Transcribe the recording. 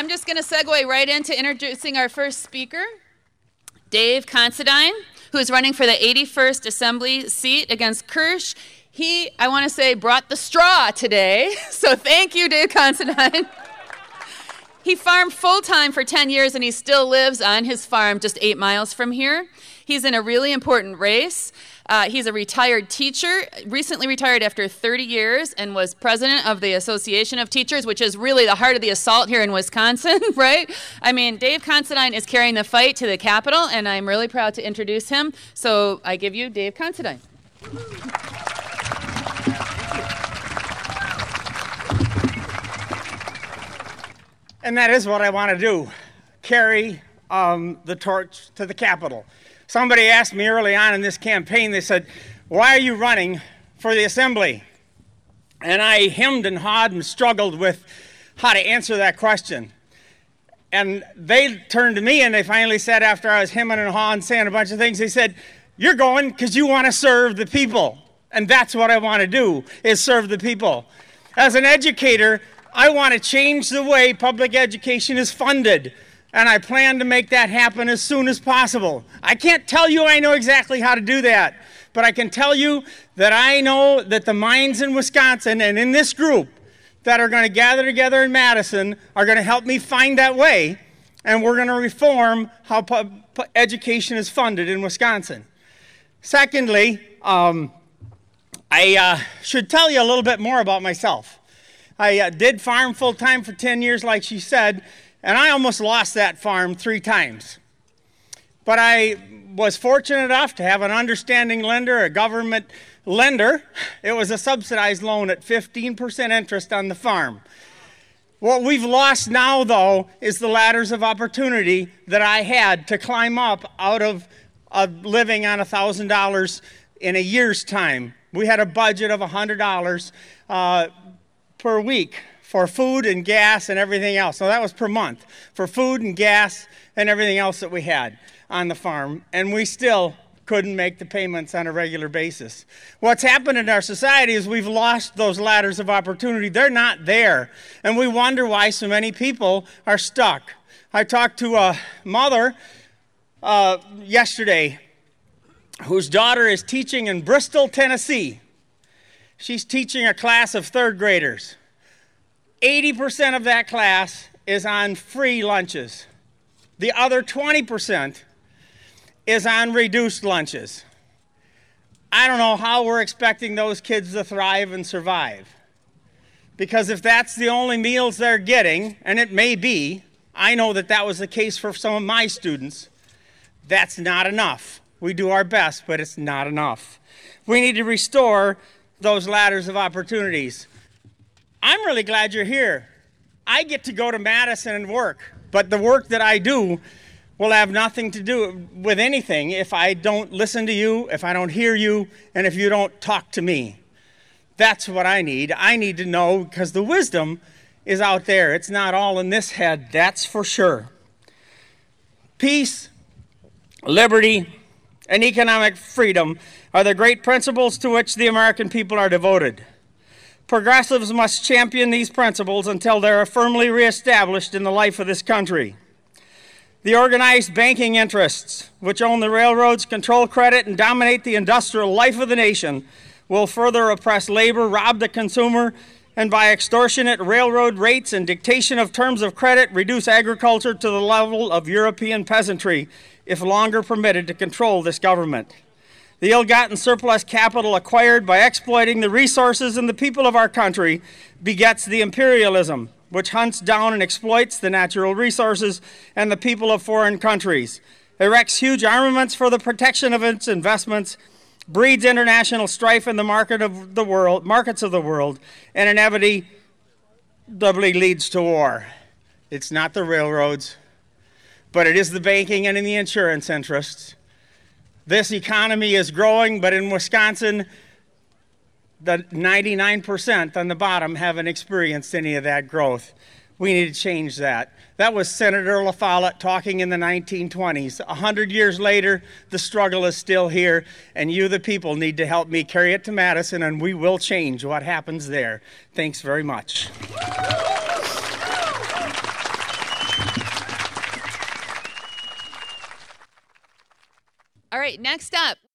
I'm just going to segue right into introducing our first speaker, Dave Considine, who is running for the 81st Assembly seat against Kirsch. He, I want to say, brought the straw today, so thank you, Dave Considine. He farmed full-time for 10 years, and he still lives on his farm just 8 miles from here. He's in a really important race. He's a retired teacher, recently retired after 30 years, and was president of the Association of Teachers, which is really the heart of the assault here in Wisconsin, right? I mean, Dave Considine is carrying the fight to the Capitol, and I'm really proud to introduce him. So I give you Dave Considine. And that is what I want to do, carry the torch to the Capitol. Somebody asked me early on in this campaign, they said, why are you running for the Assembly? And I hemmed and hawed and struggled with how to answer that question. And they turned to me and they finally said, after I was hemming and hawing, saying a bunch of things, they said, you're going because you want to serve the people. And that's what I want to do, is serve the people. As an educator, I want to change the way public education is funded. And I plan to make that happen as soon as possible. I can't tell you I know exactly how to do that, but I can tell you that I know that the minds in Wisconsin and in this group that are going to gather together in Madison are going to help me find that way, and we're going to reform how education is funded in Wisconsin. Secondly, I should tell you a little bit more about myself. I did farm full-time for 10 years, like she said, and I almost lost that farm 3 times. But I was fortunate enough to have an understanding lender, a government lender. It was a subsidized loan at 15% interest on the farm. What we've lost now, though, is the ladders of opportunity that I had to climb up out of living on $1,000 in a year's time. We had a budget of $100 per week for food and gas and everything else. So that was per month for food and gas and everything else that we had on the farm. And we still couldn't make the payments on a regular basis. What's happened in our society is we've lost those ladders of opportunity. They're not there. And we wonder why so many people are stuck. I talked to a mother yesterday whose daughter is teaching in Bristol, Tennessee. She's teaching a class of 3rd graders. 80% of that class is on free lunches. The other 20% is on reduced lunches. I don't know how we're expecting those kids to thrive and survive. Because if that's the only meals they're getting, and it may be, I know that that was the case for some of my students, that's not enough. We do our best, but it's not enough. We need to restore those ladders of opportunities. I'm really glad you're here. I get to go to Madison and work, but the work that I do will have nothing to do with anything if I don't listen to you, if I don't hear you, and if you don't talk to me. That's what I need. I need to know, because the wisdom is out there. It's not all in this head, that's for sure. Peace, liberty, and economic freedom are the great principles to which the American people are devoted. Progressives must champion these principles until they are firmly reestablished in the life of this country. The organized banking interests, which own the railroads, control credit, and dominate the industrial life of the nation, will further oppress labor, rob the consumer, and by extortionate railroad rates and dictation of terms of credit, reduce agriculture to the level of European peasantry, if longer permitted to control this government. The ill-gotten surplus capital acquired by exploiting the resources and the people of our country begets the imperialism, which hunts down and exploits the natural resources and the people of foreign countries, erects huge armaments for the protection of its investments, breeds international strife in the markets of the world, and inevitably leads to war. It's not the railroads, but it is the banking and in the insurance interests. This economy is growing, but in Wisconsin, the 99% on the bottom haven't experienced any of that growth. We need to change that. That was Senator La Follette talking in the 1920s. 100 years later, the struggle is still here, and you, the people, need to help me carry it to Madison, and we will change what happens there. Thanks very much. All right, next up.